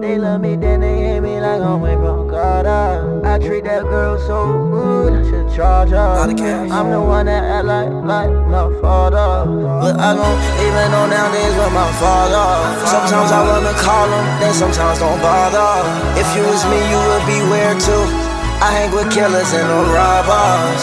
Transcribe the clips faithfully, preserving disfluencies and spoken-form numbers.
They love me, then they hate me like I'm way from God. I treat that girl so good, I should charge her. I'm the one that act like, like my father, but I don't even know nowadays with my father. Sometimes I wanna call him, then sometimes don't bother. If you was me, you would be weird too. I hang with killers and no robbers.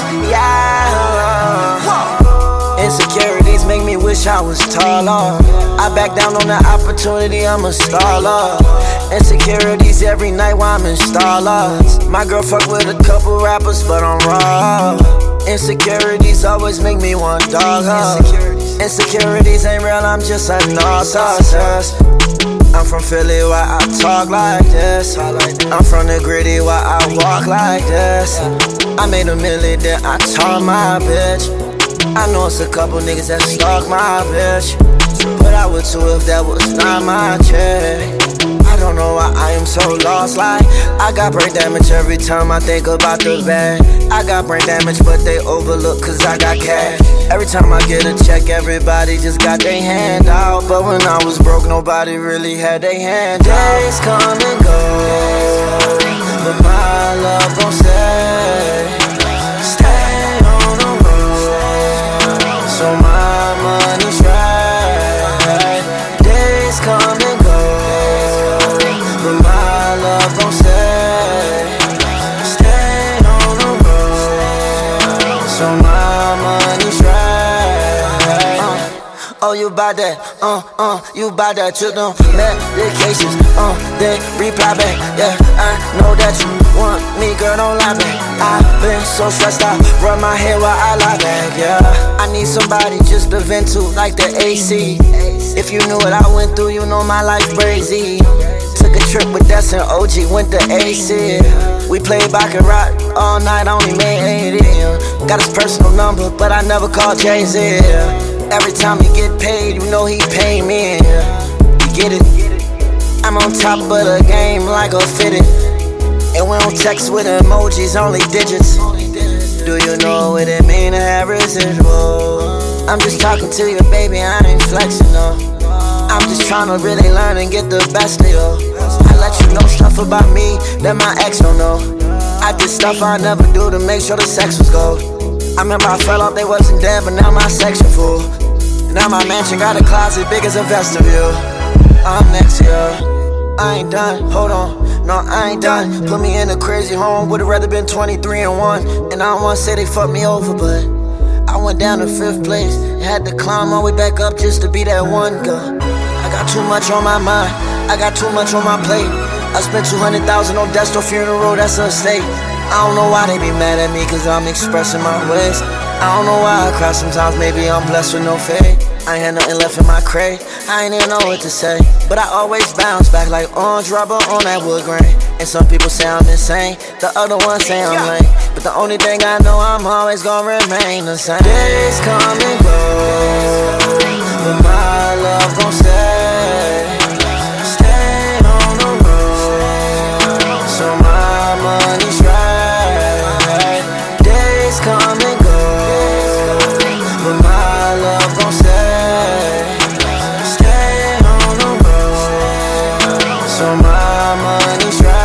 Yeah. Insecurities make me wish I was taller. I back down on the opportunity, I'm a staller. Insecurities every night while I'm in Starlux. My girl fuck with a couple rappers, but I'm raw. Insecurities always make me want dog her. Insecurities ain't real, I'm just a narcissist. I'm from Philly, why I talk like this. I'm from the gritty, why I walk like this. I made a million, then I taught my bitch. I know it's a couple niggas that stalk my bitch, but I would too if that was not my chick. I don't know why I am so lost, like I got brain damage every time I think about the bag. I got brain damage but they overlook cause I got cash. Every time I get a check everybody just got their hand out, but when I was broke nobody really had their hand out. Days come and go, but my love gon' stay. So my money's right. Days come and go, but my love gon' stay. Stay on the road. So my money's right. uh, Oh, you buy that, uh, uh, you buy that. You them medications, uh, they reply back. Yeah, I know that you want me, girl, don't lie back. I've been so stressed out, rub my head while I lie back, yeah. I need somebody just to vent to, like the A C. If you knew what I went through, you know my life crazy. Took a trip with Des and O G, went to A C. We played baccarat all night, only made eighty. Got his personal number, but I never called Jay-Z. Every time he get paid, you know he pay me. You get it? I'm on top of the game like a fitted. And we don't text with emojis, only digits. Do you know what it mean to have residual? I'm just talking to you, baby, I ain't flexing, no. I'm just trying to really learn and get the best of you. I let you know stuff about me that my ex don't know. I did stuff I never do to make sure the sex was gold. I remember I fell off, they wasn't dead, but now my section full. Now my mansion got a closet big as a vestibule. I'm next to you, I ain't done, hold on, no I ain't done. Put me in a crazy home, would've rather been twenty-three and one. And I don't wanna say they fucked me over, but I went down to fifth place. Had to climb all the way back up just to be that one girl. I got too much on my mind, I got too much on my plate. I spent two hundred thousand on Desto funeral, that's a estate. I don't know why they be mad at me, cause I'm expressing my ways. I don't know why I cry sometimes, maybe I'm blessed with no fade. I ain't had nothing left in my crate, I ain't even know what to say. But I always bounce back like orange rubber on that wood grain. And some people say I'm insane, the other ones say I'm lame. But the only thing I know, I'm always gonna remain the same. Days come and go, but my love gon' stay. Stay on the road, so my money's right. Days come and go, but my love gon' stay. Stay on the road, so my money's right.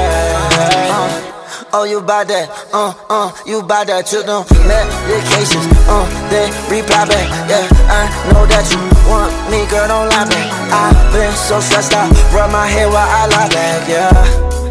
uh, Oh, you buy that, uh, uh, you buy that. You them medications, uh, they reply back. Yeah, I know that you want me, girl, don't lie back. I've been so stressed out, rub my head while I lie back, yeah.